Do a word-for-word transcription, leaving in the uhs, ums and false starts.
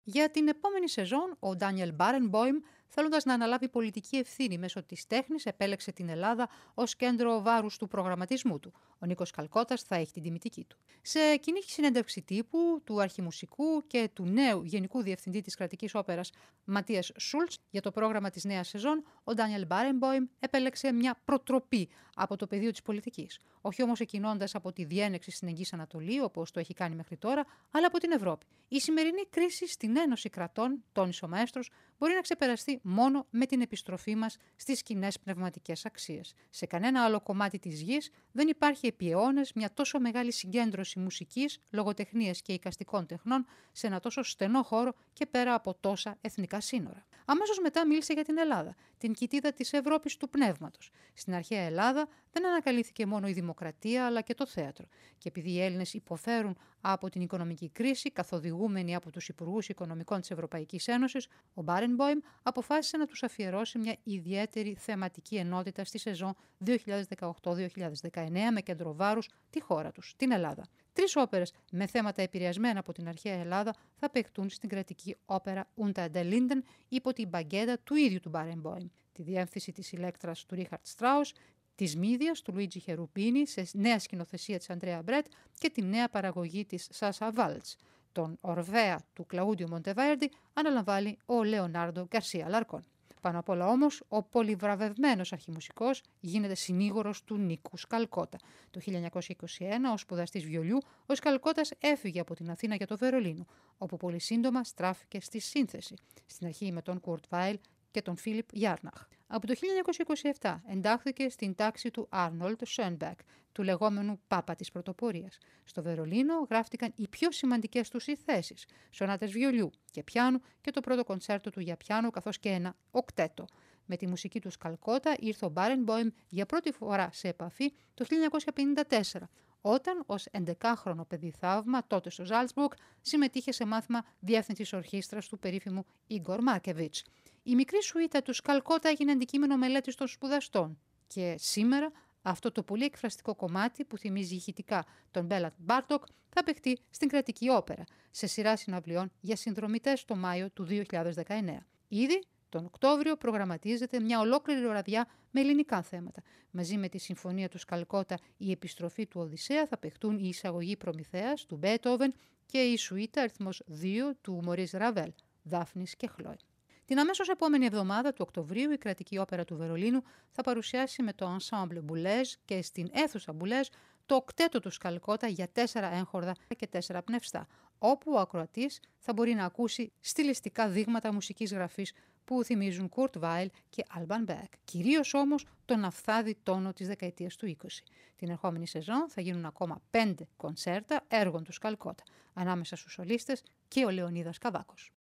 Για την επόμενη σεζόν, ο Ντάνιελ Μπάρενμποιμ, θέλοντας να αναλάβει πολιτική ευθύνη μέσω της τέχνης, επέλεξε την Ελλάδα ως κέντρο βάρους του προγραμματισμού του. Ο Νίκος Καλκώτας θα έχει την τιμητική του. Σε κοινή συνέντευξη τύπου του αρχιμουσικού και του νέου Γενικού Διευθυντή της Κρατικής Όπερας Ματίας Σούλτς για το πρόγραμμα της νέας σεζόν, ο Ντάνιελ Μπάρενμποιμ επέλεξε μια προτροπή από το πεδίο της πολιτικής. Όχι όμως εκκινώντας από τη διένεξη στην Εγγύης Ανατολή, όπως το έχει κάνει μέχρι τώρα, αλλά από την Ευρώπη. Η σημερινή κρίση στην Ένωση Κρατών, τόνισε ο Μαέστρος, μπορεί να ξεπεραστεί μόνο με την επιστροφή μας στις κοινές πνευματικές αξίες. Σε κανένα άλλο κομμάτι της γης δεν υπάρχει επί αιώνες μια τόσο μεγάλη συγκέντρωση μουσικής, λογοτεχνίας και εικαστικών τεχνών σε ένα τόσο στενό χώρο και πέρα από τόσα εθνικά σύνορα. Αμέσως μετά μίλησε για την Ελλάδα, την κοιτίδα της Ευρώπης του πνεύματος. Στην αρχαία Ελλάδα δεν ανακαλύφθηκε μόνο η δημοκρατία αλλά και το θέατρο. Και επειδή οι Έλληνες υποφέρουν από την οικονομική κρίση, καθοδηγούμενοι από τους Υπουργούς Οικονομικών της Ευρωπαϊκής Ένωσης, ο Μπάρενμποιμ αποφάσισε να τους αφιερώσει μια ιδιαίτερη θεματική ενότητα στη σεζόν δύο χιλιάδες δεκαοκτώ δύο χιλιάδες δεκαεννέα με κέντρο βάρους τη χώρα τους, την Ελλάδα. Τρεις όπερες με θέματα επηρεασμένα από την αρχαία Ελλάδα θα παιχτούν στην κρατική όπερα Unter den Linden υπό την παγκέτα του ίδιου του Μπάρενμποιμ. Τη διεύθυνση της Ηλέκτρας του Ρίχαρτ Στράους, της Μύδιας του Λουίτζι Χερουπίνη σε νέα σκηνοθεσία της Αντρέα Μπρέτ και τη νέα παραγωγή της Σάσα Βάλτς. Τον Ορβέα του Κλαούντιο Μοντεβέρντι αναλαμβάνει ο Λεωνάρντο Γκαρσία Λαρκόν. Πάνω απ' όλα όμως, ο πολυβραβευμένος αρχιμουσικός γίνεται συνήγορος του Νίκου Σκαλκώτα. Το χίλια εννιακόσια είκοσι ένα, ως σπουδαστής βιολιού, ο Σκαλκώτας έφυγε από την Αθήνα για το Βερολίνο, όπου πολύ σύντομα στράφηκε στη σύνθεση, στην αρχή με τον Κουρτ Βάιλ και τον Φίλιπ Γιάρναχ. Από το χίλια εννιακόσια είκοσι επτά εντάχθηκε στην τάξη του Άρνολτ Σόνμπεκ, του λεγόμενου Πάπα της Πρωτοπορίας. Στο Βερολίνο γράφτηκαν οι πιο σημαντικές του θέσεις, σονάτες βιολιού και πιάνου και το πρώτο κονσέρτο του για πιάνο, καθώς και ένα οκτέτο. Με τη μουσική του Σκαλκώτα ήρθε ο Μπάρενμποιμ για πρώτη φορά σε επαφή το χίλια εννιακόσια πενήντα τέσσερα, όταν ως εντεκάχρονο παιδί θαύμα, τότε στο Ζάλτσμπουργκ, συμμετείχε σε μάθημα διεύθυνσης ορχήστρας του περίφημου Ίγκορ Μάρκεβιτς. Η μικρή σουίτα του Σκαλκώτα έγινε αντικείμενο μελέτης των σπουδαστών και σήμερα αυτό το πολύ εκφραστικό κομμάτι που θυμίζει ηχητικά τον Μπέλατ Μπάρτοκ θα παιχτεί στην Κρατική Όπερα σε σειρά συναυλιών για συνδρομητές το Μάιο του δύο χιλιάδες δεκαεννέα. Ήδη τον Οκτώβριο προγραμματίζεται μια ολόκληρη ωραδιά με ελληνικά θέματα. Μαζί με τη συμφωνία του Σκαλκώτα «Η επιστροφή του Οδυσσέα» θα παιχτούν η εισαγωγή Προμηθέας του Μπέτοβεν και η σουίτα αριθμός δύο του Μωρίς Ραβέλ, Δάφνης και Χλόη. Την αμέσως επόμενη εβδομάδα του Οκτωβρίου η Κρατική Όπερα του Βερολίνου θα παρουσιάσει με το Ensemble Boulez και στην αίθουσα Boulez το οκτέτο του Σκαλκώτα για τέσσερα έγχορδα και τέσσερα πνευστά, όπου ο ακροατής θα μπορεί να ακούσει στιλιστικά δείγματα μουσικής γραφής που θυμίζουν Κουρτ Βάιλ και Άλμπαν Μπέκ, κυρίως όμως τον αυθάδη τόνο της δεκαετίας του είκοσι. Την ερχόμενη σεζόν θα γίνουν ακόμα πέντε κονσέρτα έργων του Σκαλκώτα, ανάμεσα στους σολίστες και ο Λεωνίδας Καβάκος.